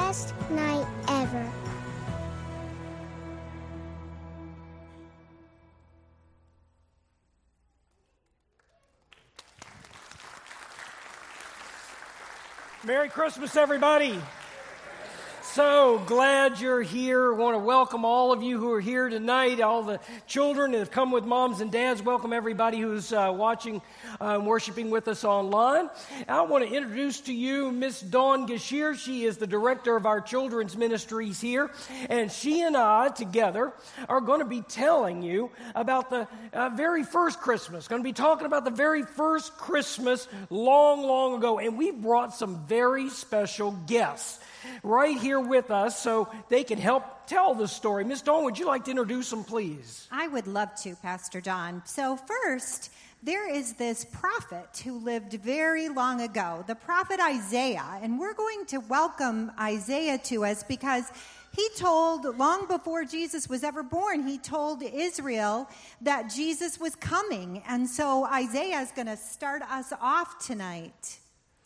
best night ever. Merry Christmas, everybody. So glad you're here. I want to welcome all of you who are here tonight, all the children that have come with moms and dads. Welcome everybody who's watching and worshiping with us online. I want to introduce to you Miss Dawn Gashir. She is the director of our children's ministries here, and she and I together are going to be telling you about the very first Christmas. Going to be talking about the very first Christmas long, long ago, and we brought some very special guests right here with us so they can help tell the story. Miss Dawn, would you like to introduce them, please? I would love to, Pastor Don. So first, there is this prophet who lived very long ago, the prophet Isaiah, and we're going to welcome Isaiah to us because he told, long before Jesus was ever born, he told Israel that Jesus was coming, and so Isaiah is going to start us off tonight.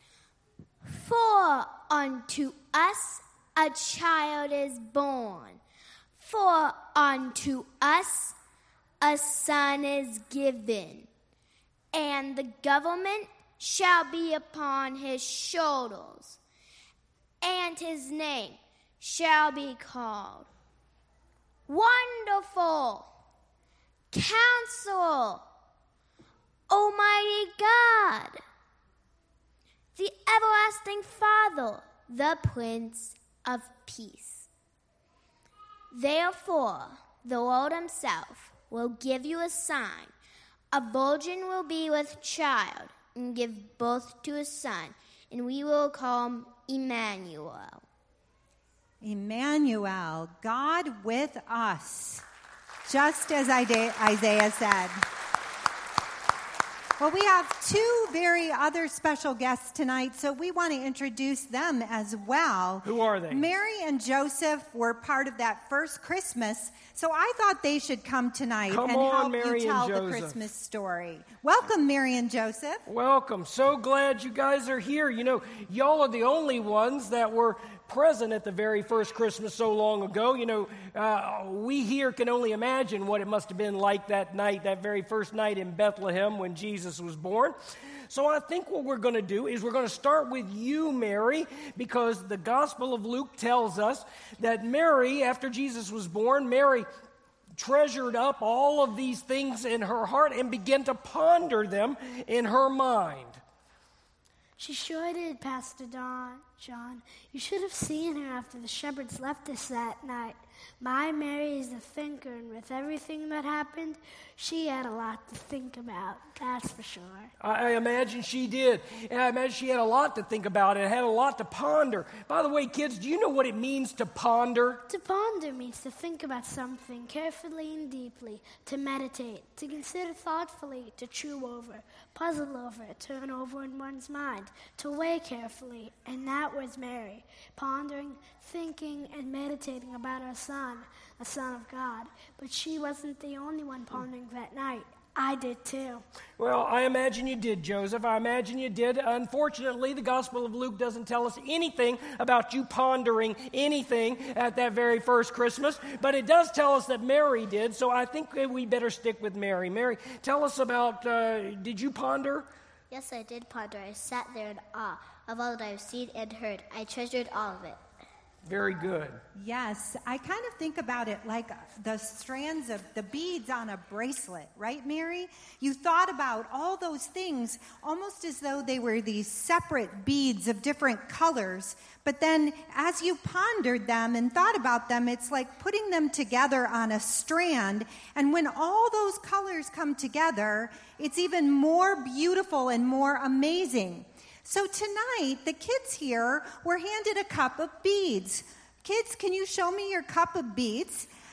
For unto us a child is born, for unto us a son is given, and the government shall be upon his shoulders, and his name shall be called Wonderful, Counselor, Almighty God, the everlasting Father, the Prince of Peace. Therefore, the Lord himself will give you a sign. A virgin will be with child and give birth to a son, and we will call him Emmanuel. Emmanuel, God with us, just as Isaiah said. Well, we have two very other special guests tonight, so we want to introduce them as well. Who are they? Mary and Joseph were part of that first Christmas, so I thought they should come tonight and help Mary you tell and the Joseph. Christmas story. Welcome, Mary and Joseph. Welcome. So glad you guys are here. You know, y'all are the only ones that were present at the very first Christmas so long ago. You know, we here can only imagine what it must have been like that night, that very first night in Bethlehem when Jesus was born. So I think what we're going to do is we're going to start with you, Mary, because the Gospel of Luke tells us that Mary, after Jesus was born, Mary treasured up all of these things in her heart and began to ponder them in her mind. She sure did, Pastor John. You should have seen her after the shepherds left us that night. My Mary is a thinker, and with everything that happened, she had a lot to think about, that's for sure. I imagine she did. And I imagine she had a lot to think about and had a lot to ponder. By the way, kids, do you know what it means to ponder? To ponder means to think about something carefully and deeply, to meditate, to consider thoughtfully, to chew over, puzzle over, turn over in one's mind, to weigh carefully. And that was Mary, pondering, thinking, and meditating about her son, the Son of God. But she wasn't the only one pondering that night. I did too. Well, I imagine you did, Joseph. I imagine you did. Unfortunately, the Gospel of Luke doesn't tell us anything about you pondering anything at that very first Christmas, but it does tell us that Mary did, so I think we better stick with Mary. Mary, tell us about, did you ponder? Yes, I did ponder. I sat there in awe of all that I've seen and heard. I treasured all of it. Very good. Yes, I kind of think about it like the strands of the beads on a bracelet, right, Mary? You thought about all those things almost as though they were these separate beads of different colors. But then as you pondered them and thought about them, it's like putting them together on a strand. And when all those colors come together, it's even more beautiful and more amazing. So tonight, the kids here were handed a cup of beads. Kids, can you show me your cup of beads?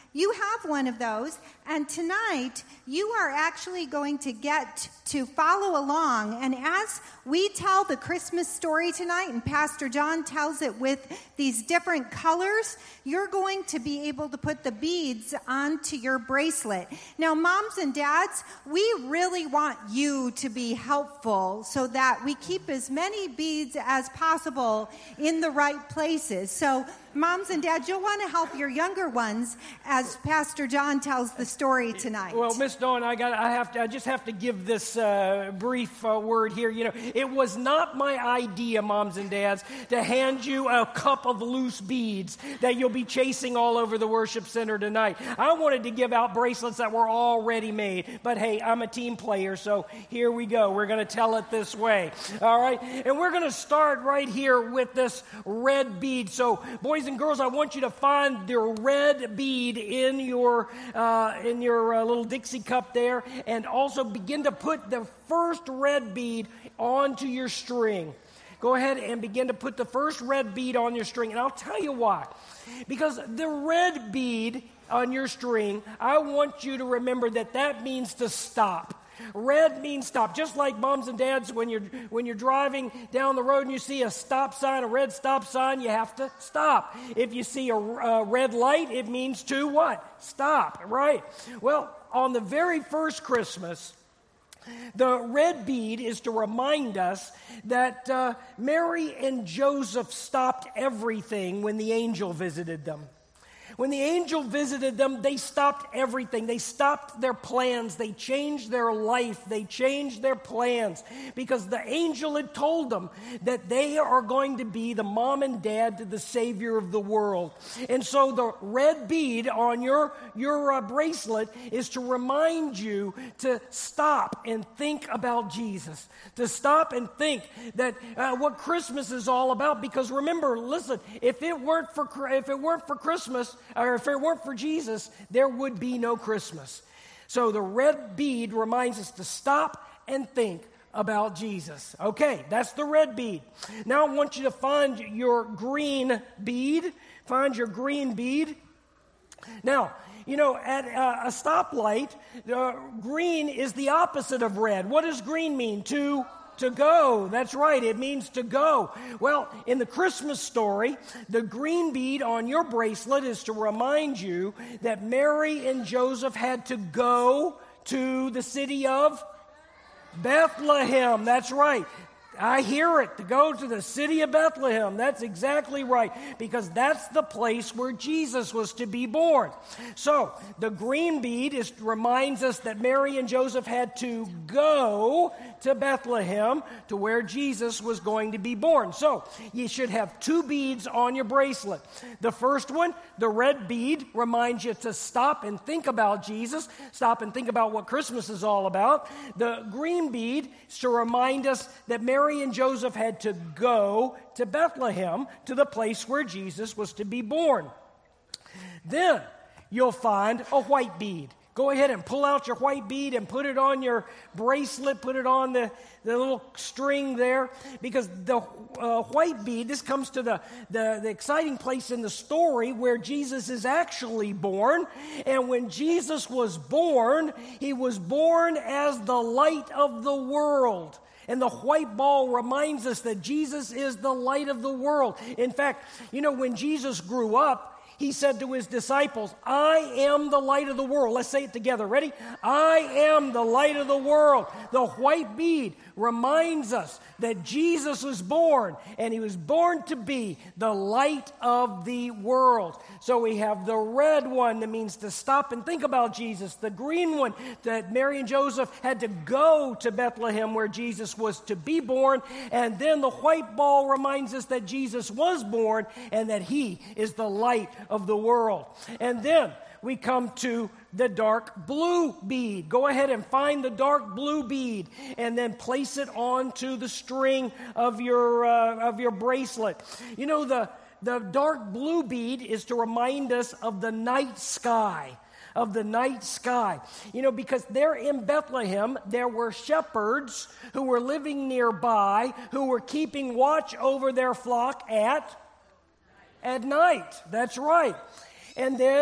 you have one of those, and tonight you are actually going to get to follow along. And as we tell the Christmas story tonight, and Pastor John tells it with these different colors, you're going to be able to put the beads onto your bracelet. Now, moms and dads, we really want you to be helpful so that we keep as many beads as possible in the right places. So, moms and dads, you'll want to help your younger ones as Pastor John tells the story tonight. Well, Miss Dawn, I just have to give this brief word here. You know, it was not my idea, moms and dads, to hand you a cup of loose beads that you'll be chasing all over the worship center tonight. I wanted to give out bracelets that were already made, but hey, I'm a team player, so here we go. We're going to tell it this way, all right? And we're going to start right here with this red bead. So, boys and girls, I want you to find the red bead in your little Dixie cup there, and also begin to put the first red bead onto your string. Go ahead and begin to put the first red bead on your string, and I'll tell you why. Because the red bead on your string, I want you to remember that means to stop. Red means stop. Just like moms and dads, when you're driving down the road and you see a stop sign, a red stop sign, you have to stop. If you see a red light, it means to what? Stop, right? Well, on the very first Christmas, the red bead is to remind us that Mary and Joseph stopped everything when the angel visited them. When the angel visited them, they stopped everything. They stopped their plans. They changed their life. They changed their plans because the angel had told them that they are going to be the mom and dad to the Savior of the world. And so the red bead on your bracelet is to remind you to stop and think about Jesus, to stop and think that what Christmas is all about. Because remember, listen, if it weren't for Christmas, or if it weren't for Jesus, there would be no Christmas. So the red bead reminds us to stop and think about Jesus. Okay, that's the red bead. Now I want you to find your green bead. Find your green bead. Now, you know, at a stoplight, green is the opposite of red. What does green mean? To go. That's right. It means to go. Well, in the Christmas story, the green bead on your bracelet is to remind you that Mary and Joseph had to go to the city of Bethlehem. That's right. I hear it, to go to the city of Bethlehem. That's exactly right, because that's the place where Jesus was to be born. So the green bead reminds us that Mary and Joseph had to go to Bethlehem, to where Jesus was going to be born. So you should have two beads on your bracelet. The first one, the red bead, reminds you to stop and think about Jesus, stop and think about what Christmas is all about. The green bead is to remind us that Mary and Joseph had to go to Bethlehem, to the place where Jesus was to be born. Then you'll find a white bead. Go ahead and pull out your white bead and put it on your bracelet, put it on the little string there, because the white bead, this comes to the exciting place in the story where Jesus is actually born. And when Jesus was born, he was born as the light of the world. And the white ball reminds us that Jesus is the light of the world. In fact, you know, when Jesus grew up, he said to his disciples, I am the light of the world. Let's say it together. Ready? I am the light of the world. The white bead reminds us that Jesus was born, and he was born to be the light of the world. So we have the red one that means to stop and think about Jesus. The green one that Mary and Joseph had to go to Bethlehem where Jesus was to be born. And then the white ball reminds us that Jesus was born and that he is the light of the world. And then we come to the dark blue bead. Go ahead and find the dark blue bead and then place it onto the string of your bracelet. You know, the dark blue bead is to remind us of the night sky. Of the night sky. You know, because there in Bethlehem, there were shepherds who were living nearby, who were keeping watch over their flock at night. That's right. And then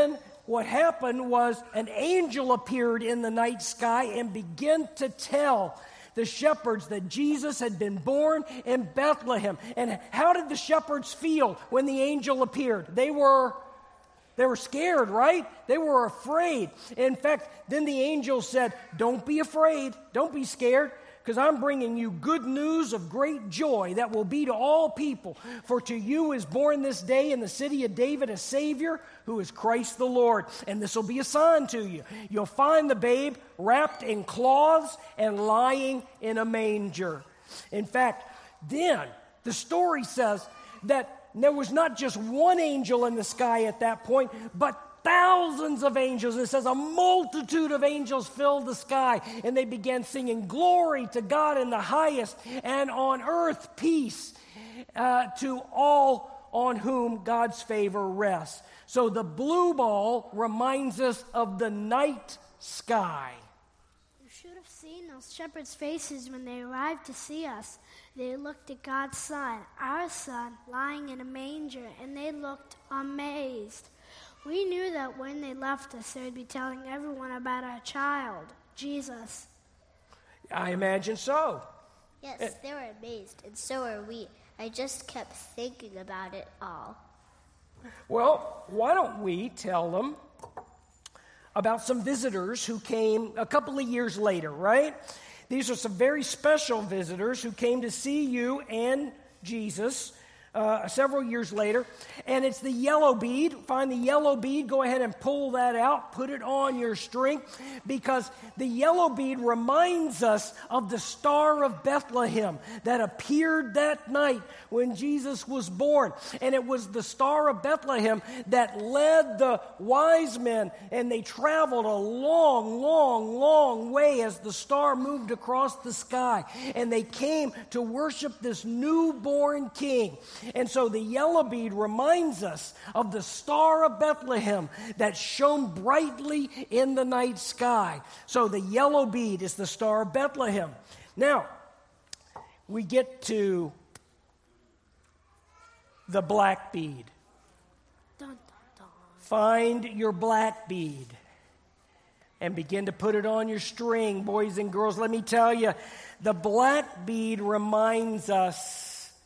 what happened was an angel appeared in the night sky and began to tell the shepherds that Jesus had been born in Bethlehem. And how did the shepherds feel when the angel appeared? They were scared, right? They were afraid. In fact, then the angel said, "Don't be afraid. Don't be scared, because I'm bringing you good news of great joy that will be to all people. For to you is born this day in the city of David a Savior, who is Christ the Lord. And this will be a sign to you. You'll find the babe wrapped in cloths and lying in a manger." In fact, then the story says that there was not just one angel in the sky at that point, but thousands of angels. It says a multitude of angels filled the sky, and they began singing, "Glory to God in the highest, and on earth peace to all on whom God's favor rests." So the blue ball reminds us of the night sky. You should have seen those shepherds' faces when they arrived to see us. They looked at God's Son, our Son, lying in a manger, and they looked amazed. We knew that when they left us, they would be telling everyone about our child, Jesus. I imagine so. Yes, they were amazed, and so are we. I just kept thinking about it all. Well, why don't we tell them about some visitors who came a couple of years later, right? These are some very special visitors who came to see you and Jesus several years later. And it's the yellow bead. Find the yellow bead. Go ahead and pull that out. Put it on your string. Because the yellow bead reminds us of the Star of Bethlehem that appeared that night when Jesus was born. And it was the Star of Bethlehem that led the wise men. And they traveled a long, long, long way as the star moved across the sky. And they came to worship this newborn king. And so the yellow bead reminds us of the Star of Bethlehem that shone brightly in the night sky. So the yellow bead is the Star of Bethlehem. Now, we get to the black bead. Dun, dun, dun. Find your black bead and begin to put it on your string, boys and girls. Let me tell you, the black bead reminds us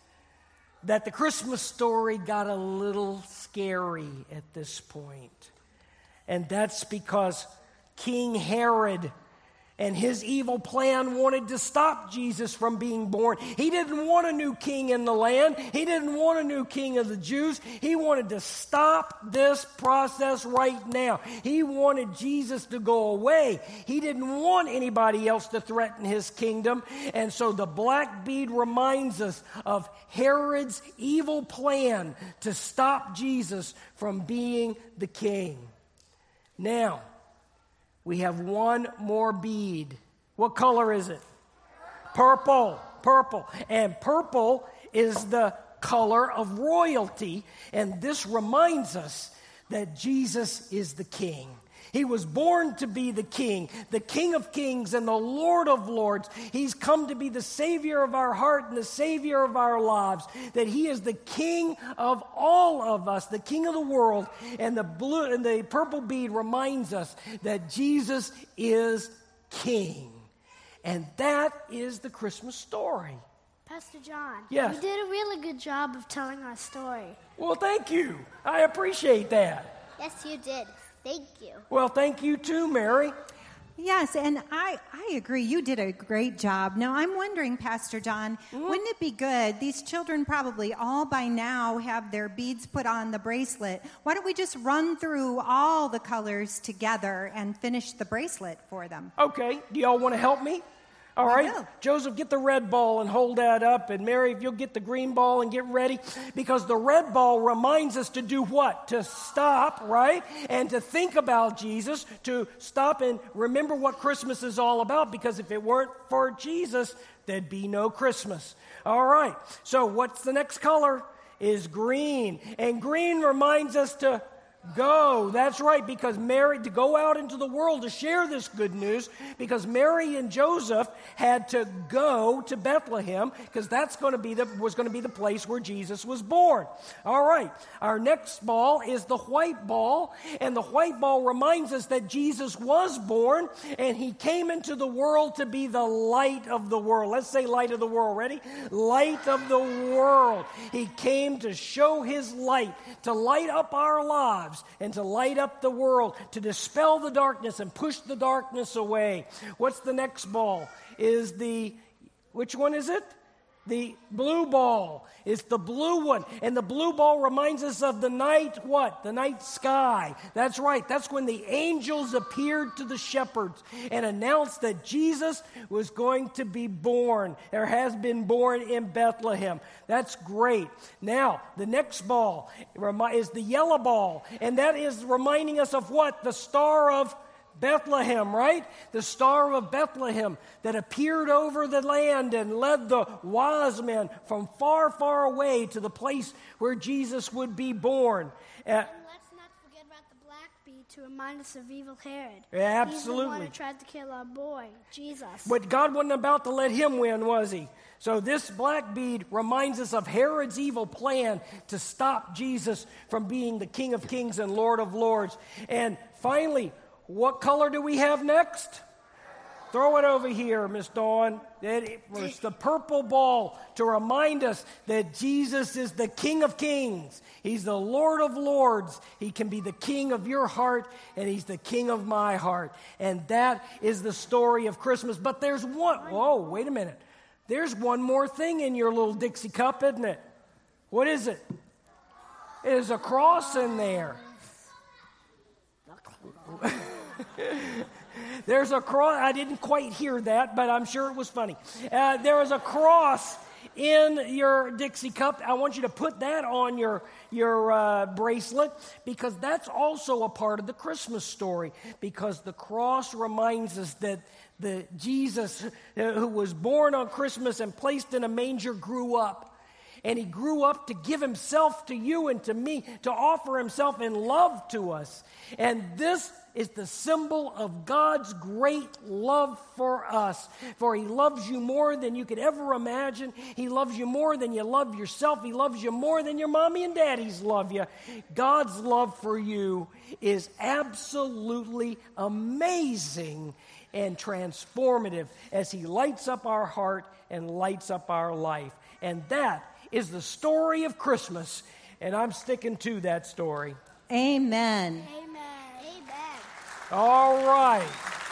that the Christmas story got a little scary at this point. And that's because King Herod and his evil plan wanted to stop Jesus from being born. He didn't want a new king in the land. He didn't want a new king of the Jews. He wanted to stop this process right now. He wanted Jesus to go away. He didn't want anybody else to threaten his kingdom. And so the black bead reminds us of Herod's evil plan to stop Jesus from being the king. Now, we have one more bead. What color is it? Purple. Purple. And purple is the color of royalty. And this reminds us that Jesus is the king. He was born to be the King of kings and the Lord of lords. He's come to be the Savior of our heart and the Savior of our lives. That He is the King of all of us, the King of the world. And the blue and the purple bead reminds us that Jesus is King. And that is the Christmas story. Pastor John, Yes. you did a really good job of telling our story. Well, thank you. I appreciate that. Yes, you did. Thank you. Well, thank you too, Mary. Yes, and I agree. You did a great job. Now, I'm wondering, Pastor John, wouldn't it be good? These children probably all by now have their beads put on the bracelet. Why don't we just run through all the colors together and finish the bracelet for them? Okay. Do y'all want to help me? All right. will. Joseph, get the red ball and hold that up. And Mary, if you'll get the green ball and get ready. Because the red ball reminds us to do what? To stop, right? And to think about Jesus. To stop and remember what Christmas is all about. Because if it weren't for Jesus, there'd be no Christmas. All right. So what's the next color? Is green. And green reminds us to Go. That's right, because Mary, to go out into the world to share this good news, because Mary and Joseph had to go to Bethlehem, because that's was going to be the place where Jesus was born. All right. Our next ball is the white ball, and the white ball reminds us that Jesus was born, and he came into the world to be the light of the world. Let's say light of the world. Ready? Light of the world. He came to show his light, to light up our lives, and to light up the world, to dispel the darkness and push the darkness away. What's the next ball? Which one is it? The blue ball. It's the blue one. And the blue ball reminds us of the night, what? The night sky. That's right. That's when the angels appeared to the shepherds and announced that Jesus was going to be born, or has been born in Bethlehem. That's great. Now, the next ball is the yellow ball. And that is reminding us of what? The Star of Bethlehem, right? The Star of Bethlehem that appeared over the land and led the wise men from far, far away to the place where Jesus would be born. And let's not forget about the black bead to remind us of evil Herod. Absolutely. He's the one who tried to kill our boy, Jesus. But God wasn't about to let him win, was he? So this black bead reminds us of Herod's evil plan to stop Jesus from being the King of Kings and Lord of Lords. And finally, what color do we have next? Throw it over here, Miss Dawn. It was the purple ball to remind us that Jesus is the King of Kings. He's the Lord of Lords. He can be the King of your heart, and he's the King of my heart. And that is the story of Christmas. But there's one. Whoa, wait a minute. There's one more thing in your little Dixie cup, isn't it? What is it? There's a cross in there. There's a cross. I didn't quite hear that, but I'm sure it was funny. There was a cross in your Dixie cup. I want you to put that on your bracelet, because that's also a part of the Christmas story, because the cross reminds us that the Jesus who was born on Christmas and placed in a manger grew up. And he grew up to give himself to you and to me, to offer himself in love to us. And this is the symbol of God's great love for us. For he loves you more than you could ever imagine. He loves you more than you love yourself. He loves you more than your mommy and daddies love you. God's love for you is absolutely amazing and transformative as he lights up our heart and lights up our life. And that is the story of Christmas, and I'm sticking to that story. Amen. Amen. All right.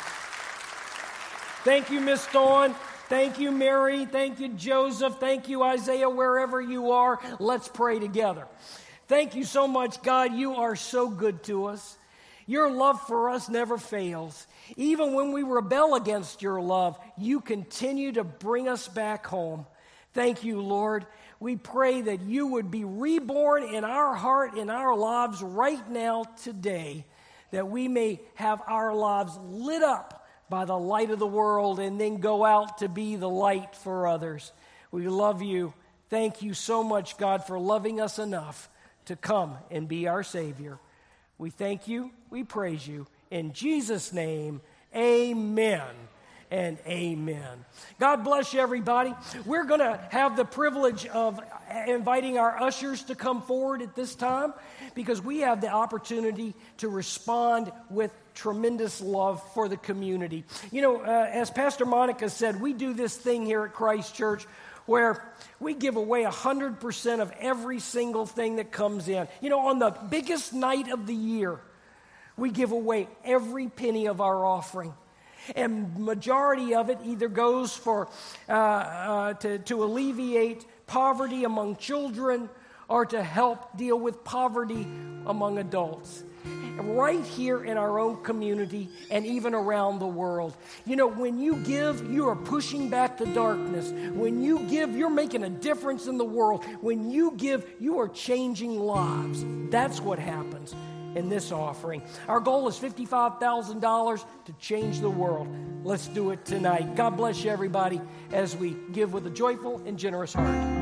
Thank you, Miss Dawn. Thank you, Mary. Thank you, Joseph. Thank you, Isaiah, wherever you are. Let's pray together. Thank you so much, God. You are so good to us. Your love for us never fails. Even when we rebel against your love, you continue to bring us back home. Thank you, Lord. We pray that you would be reborn in our heart, in our lives right now, today, that we may have our lives lit up by the light of the world and then go out to be the light for others. We love you. Thank you so much, God, for loving us enough to come and be our Savior. We thank you. We praise you. In Jesus' name, amen. And amen. God bless you, everybody. We're going to have the privilege of inviting our ushers to come forward at this time, because we have the opportunity to respond with tremendous love for the community. You know, as Pastor Monica said, we do this thing here at Christ Church where we give away 100% of every single thing that comes in. You know, on the biggest night of the year, we give away every penny of our offering. And majority of it either goes for to alleviate poverty among children or to help deal with poverty among adults. Right here in our own community and even around the world. You know, when you give, you are pushing back the darkness. When you give, you're making a difference in the world. When you give, you are changing lives. That's what happens in this offering. Our goal is $55,000 to change the world. Let's do it tonight. God bless you, everybody, as we give with a joyful and generous heart.